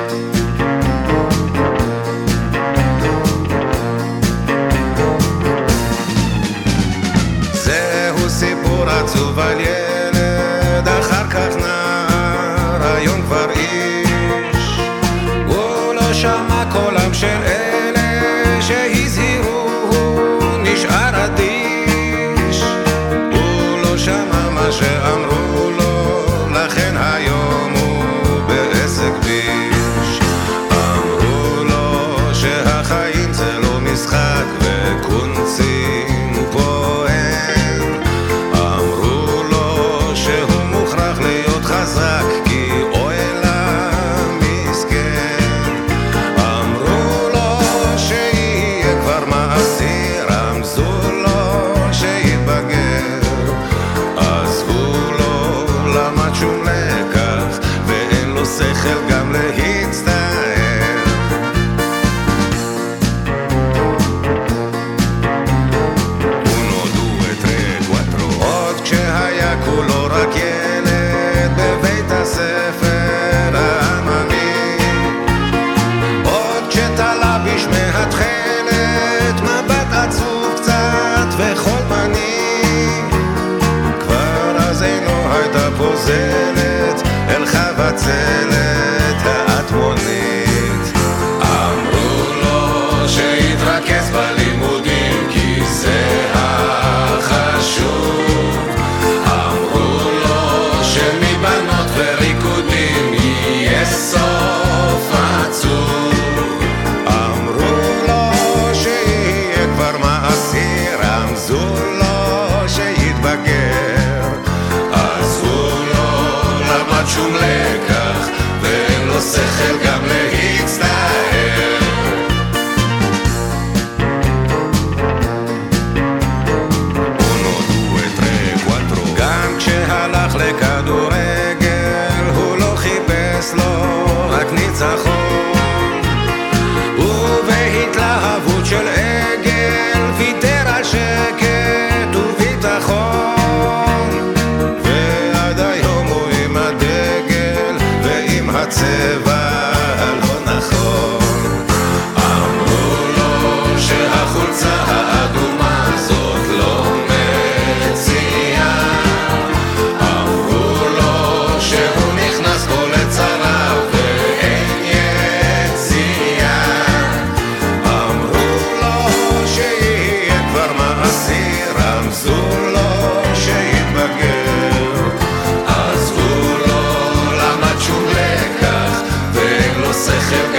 זהו סיפור עצוב על ילד, אחר כך נער, היום כבר איש. הוא לא שמע קולם של אלה שהזהירו, הוא נשאר אדיש. הוא לא שמע מה שאמרו לו, לכן היום הוא בעסק ביש. אמרו לו שהחיים זה לא משחק וקונצים פה אין. אמרו לו שהוא מוכרח להיות חזק כי אוי לה מסכן. אמרו לו שיהיה כבר מעשי, רמזו לו שיתבגר. עזבו לו למד שום לקח ואין לו שכל גם להצטער. עוד כשהיה כולו רק ילד בבית הספר העממי, עוד כשתלה בשמי התכלת מבט עצוב קצת וחולמני, כבר אז אינו הייתה פוזלת אל חבצלת האטמונית. אמרו לו שיתרכז בלימודים כי זה החשוב. אמרו לו שמבנות וריקודים יהיה סוף עצוב. אמרו לו שיהיה כבר מעשי, רמזו לו שיתבגר. עזבו לו למד שום לקח ואין לו שכל גם להצטער. גם כשהלך לכדורגל הוא לא חיפש לו רק ניצחון, ובהתלהבות של עגל ויתר על שקט וביטחון. ועד היום הוא עם הדגל ועם הצבע הלא נכון. אמרו לו שהחולצה האדומה זאת לא מציאה. אמרו לו שהוא נכנס פה לצרה ואין יציאה. אמרו לו שיהיה כבר מעשי, רמזו לו שיתבגר. עזבו לו למד שום לקח ואין לו שכל